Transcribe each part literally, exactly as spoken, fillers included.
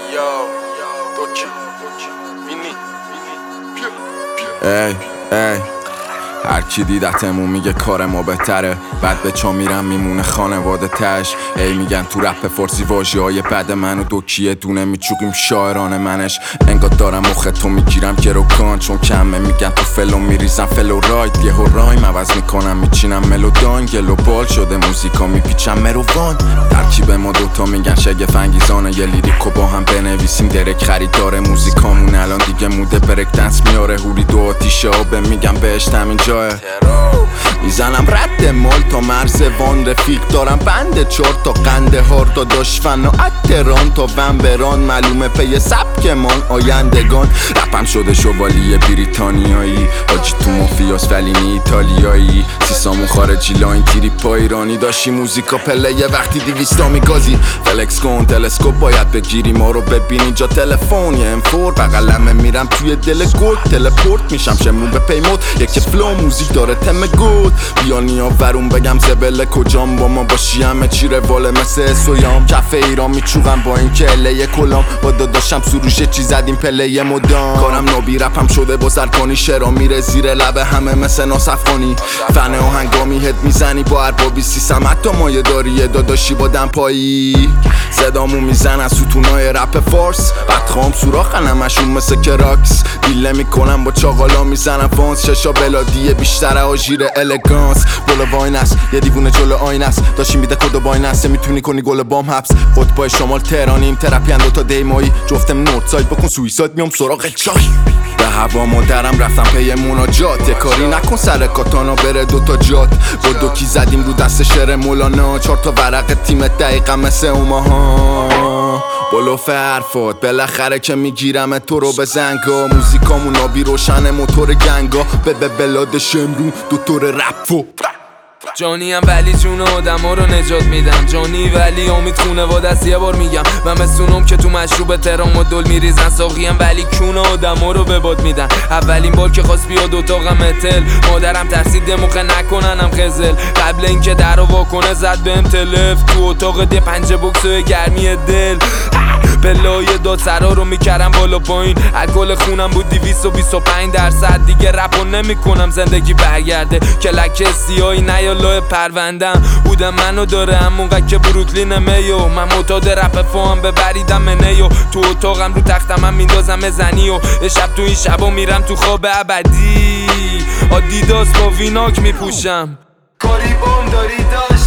ای ای هر کی دیدتمون میگه کار ما بهتره، بعد به چا میرم میمونه خانواده تش. ای میگن تو رپ فارسی واژه های بد منو دوکیه دونه میچوقیم شاعران منش. انگار دارم مخ تو میگیرم گروکان چون کمه. میگن تو فلو میریزم فلو رایت، یه رایم عوض میکنم میچینم ملودان. گلو بال شده موزیکا میپیچم مروان. ترکیب ما دوتا میگن شگفت انگیزانه، یه لیریکو با هم بنویسیم درک خریدار موزیکامون. الان دیگه موده برک دنس میاره هوری دو آتیشه آبه. میگم بهشت همین جایه میزنم رد مال تا مرز وان. رفیق دارم بند چار تا قنده هار تا داشفن و اتران تا ونبران. معلومه پی سبکمان آیندگان. رپم شده شوالیه بریتانیایی، آجی تو مافیاس ولی نی ایتالیایی. سیسامون خارجی لاین تیری پا ایرانی داشتی موزیکا پله یه وقتی دیویستا میگازی. فلکس کن تلسکوپ باید بگیری ما رو ببینی جا تلفن یه ام فور بغلمه میرم توی دل گل. تلپورت میشم شمرون به پیموت یکی فلو موزیک داره تم گود. بیانی آورون بگم زبله کجام با ما باشی همه چی رواله مثل سویام. کف ایران میچوغم با این که اله کلام. با داداشم سروشه چی زدیم پله مدام. کارم نابی رپم شده بزر کنی شرا میره زیر لبه همه مثل ناسفخانی. فن آهنگامی هد میزنی با اربابی سیسم حتی مایه داری داداشی با دمپایی. صدامو میزنن ستونای رپ فارس بعد خوام سوراخن همشون مثل کراکس. دیله میکنم با چاقالا میزنم فانس. ششا بلادیه بیشتر آژیر الگانس. بولا واین است یه دیوونه جلو آین است. داشتی میده کد و باین است میتونی کنی گل بام حبس. قطبای شمال تهرانیم ترپی اندو تا دیمایی. جفتم نورد ساید بکن سویساید میام سراغ چای. به هوا مادرم رفتم پی مناجات. یه کاری نکن سر کاتانا بره دوتا جات. با دوکی زدیم رو دست شعر مولانا. چهار تا ورق تیم دقیقا مثل اوماها. بلوف حرفات بالاخره که میگیرم تو رو به زنگا. موزیکامون آبی روشن موتور گنگا. به به بلاد شمرون دوتور رپ جانی هم ولی جون آدم ها رو نجات میدم. جانی ولی امید خونه و دست یه بار میگم. و مثونم که تو مشروب تهران و دل میریزن. ساقی هم ولی کون آدم ها رو به باد میدن. اولین بار که خواست بیاد اتاقم اتل. مادرم ترسید دموخه نکننم خزل. قبل اینکه در رو واکنه زد بهم تلف. تو اتاق ده پنجه بکس و گرمی دل. بلای داد سرا رو میکردم بالا پایین. الکل خونم بود دویست و بیست و پنج درصد. دیگه رپو نمیکنم زندگی برگرده. کلک سیاهی نیا لای پروندم. بودم منو داره همونقدر که بروکلین میو. من معتاد رپ فام ببریدم منیو. تو اتاقم رو تختم هم میندازم زنی و یه شب تو این شبا میرم تو خواب ابدی. آدیداس با ویناک میپوشم. کاری بام داری داشت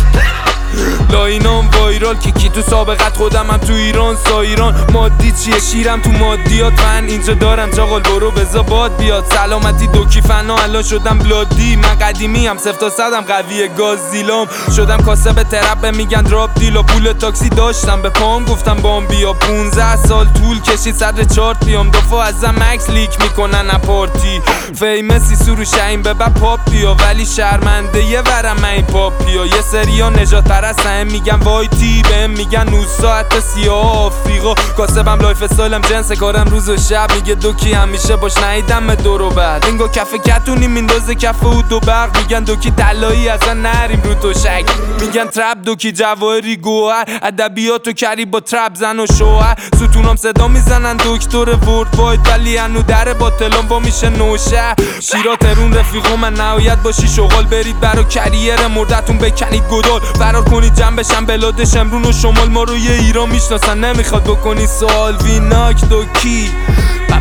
لاینام وایرال که کی تو سابقت خودم هم تو ایران سایران. مادی چیه شیرم تو مادیات فن اینجا دارم چاقال برو بزا باد بیاد. سلامتی دوکی فنا الان شدم بلادی. من قدیمی هم صفر تا صدم قویه گازیلام. شدم کاسب ترپ میگن دراپ دیل و پول تاکسی داشتم به پام گفتم بام بیا. پونزده سال طول کشید صدر چارت بیام. دفعه ازم مکس لیک میکنن اپارتی. فیمسی سرو شاین ببر پاپ بیا. ولی شرمنده یه ورم من این پاپیا. یه سریا نجات پرستن میگن وایتی بهم میگن نوز ساعت سیاه آفریقا. کاسبم لایف استایلم جنس کارم روز و شب. میگه دوکی همیشه باش نیدم دور و بعد. اینگو کف کتونی میندازه کف او دو برق. میگن دوکی دلایی ازن نریم رو تو شک. میگن ترپ دوکی جواهری گوهر. ادبیاتو کری با ترپ زن و شوهر. ستونام صدا میزنن دکتر ورد واید. ولی انو در باطلام با میشه نوشه. شیرا ترون رفیقو من نهایت باشی شغال. برید برا کریر مردتون بکنید گدال. فرار کنید جمع بشن بلاد شمرون و شمال. ما رو یه ایران میشناسن نمیخواد بکنی سوال. ویناک دوکی